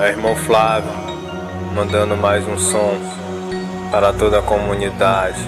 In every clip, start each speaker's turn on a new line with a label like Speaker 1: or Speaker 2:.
Speaker 1: É irmão Flávio, mandando mais um som para toda a comunidade.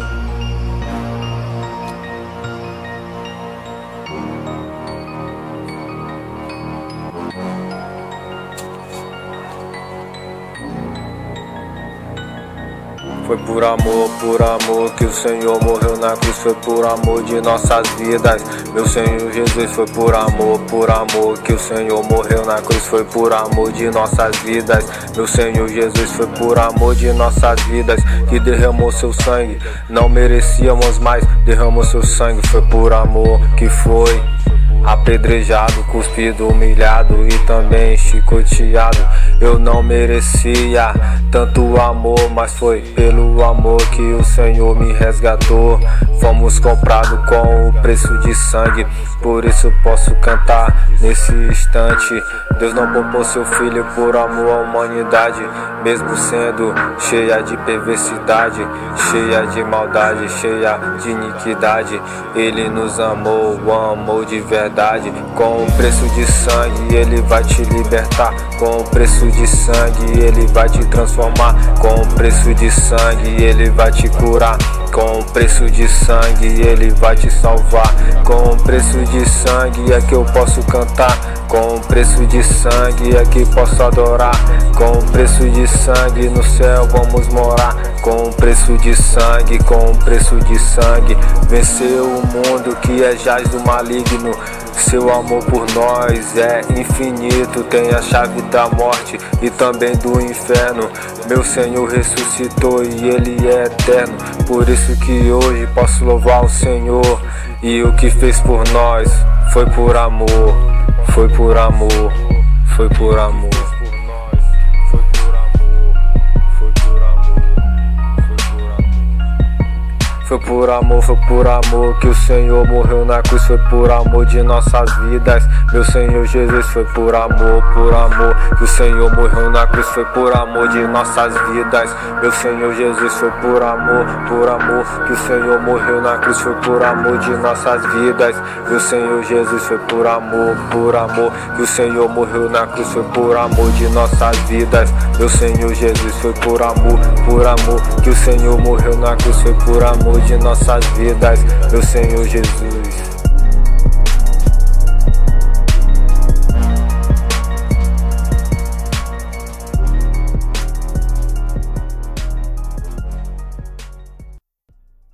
Speaker 1: Foi por amor que o Senhor morreu na cruz. Foi por amor de nossas vidas. Meu Senhor Jesus, foi por amor que o Senhor morreu na cruz. Foi por amor de nossas vidas. Meu Senhor Jesus, foi por amor de nossas vidas que derramou seu sangue. Não merecíamos mais, derramou seu sangue. Foi por amor que foi apedrejado, cuspido, humilhado e também chicoteado. Eu não merecia tanto amor, mas foi pelo amor que o Senhor me resgatou. Fomos comprados com o preço de sangue, por isso posso cantar nesse instante. Deus não poupou seu filho por amor à humanidade, mesmo sendo cheia de perversidade, cheia de maldade, cheia de iniquidade. Ele nos amou de verdade. Com o preço de sangue Ele vai te libertar. Com o preço de sangue Ele vai te transformar. Com o preço de sangue Ele vai te curar. Com o preço de sangue Ele vai te salvar. Com o preço de sangue é que eu posso cantar. Com o preço de sangue é que posso adorar. Com o preço de sangue no céu vamos morar. Com o preço de sangue, com o preço de sangue, venceu o mundo que é jaz do maligno. Seu amor por nós é infinito, tem a chave da morte e também do inferno. Meu Senhor ressuscitou e Ele é eterno. Por isso que hoje posso louvar o Senhor. E o que fez por nós foi por amor, foi por amor, foi por amor. Foi por amor que o Senhor morreu na cruz. Foi por amor de nossas vidas. Meu Senhor Jesus, foi por amor que o Senhor morreu na cruz. Foi por amor de nossas vidas. Meu Senhor Jesus, foi por amor que o Senhor morreu na cruz. Foi por amor de nossas vidas. Meu Senhor Jesus, foi por amor que o Senhor morreu na cruz. Foi por amor de nossas vidas. Meu Senhor Jesus, foi por amor que o Senhor morreu na cruz. Foi por amor de nossas vidas, meu Senhor Jesus.